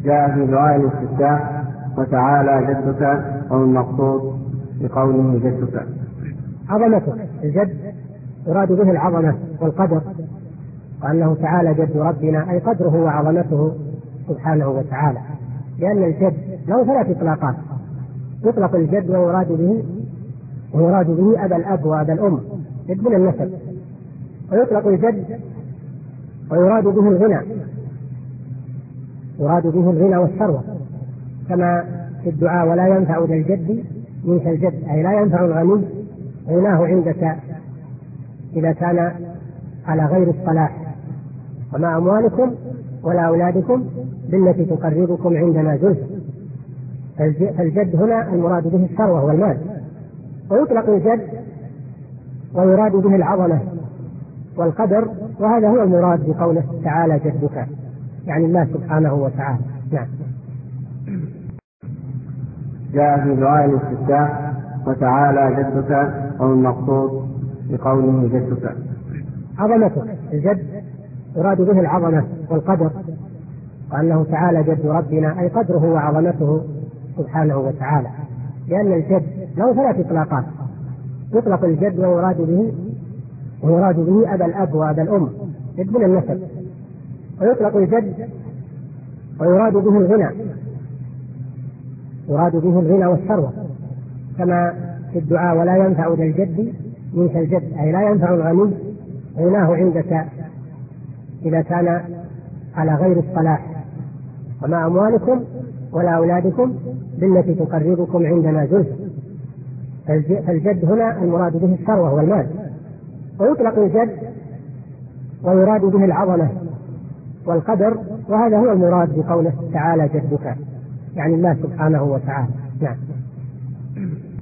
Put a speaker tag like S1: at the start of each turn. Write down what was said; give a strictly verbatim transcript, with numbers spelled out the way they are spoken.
S1: جاء في دعاء الاستفتاح وتعالى جدك والمقصود بقوله جدك.
S2: عظمتك. الجد يراد به العظمة والقدر، وأنه تعالى جد ربنا أي قدره وعظمته سبحانه وتعالى، لأن الجد له ثلاث إطلاقات. يطلق الجد ويراد به ويراد به أبا الأب وأبا الأم، جد من النسب. ويطلق الجد ويراد به الغنى، يراد به الغنى والثروة، كما في الدعاء ولا ينفع ذا الجد منك الجد، أي لا ينفع الغني غناه عندك إذا كان على غير الصلاح. وما أموالكم ولا أولادكم بالتي تقربكم عندنا زلفى. فالجد هنا المراد به الثروة والمال. ويطلق الجد ويراد به العظمة والقدر، وهذا هو المراد بقوله تعالى جدك، يعني الله سبحانه وتعالى. نعم.
S1: جاء في دعاء الاستفتاح وتعالى جدك والمقصود بقوله جدك.
S2: عظمتك. الجد يراد به العظمة والقدر، وأنه تعالى جد ربنا أي قدره وعظمته سبحانه وتعالى، لأن الجد له ثلاث إطلاقات. يطلق الجد ويراد به ويراد به أبا الأب وأبا الأم، جد من النسب. ويطلق الجد ويراد به الغنى، يراد به الغنى والثروة، كما في الدعاء ولا ينفع ذا الجد منك الجد، أي لا ينفع الغني غناه عندك إذا كان على غير الصلاح. وما أموالكم ولا أولادكم بالتي تقربكم عندنا زلفى. فالجد هنا المراد به الثروة والمال. ويطلق الجد ويراد به العظمة والقدر، وهذا هو المراد بقوله تعالى جدك، يعني الله سبحانه وتعالى. نعم.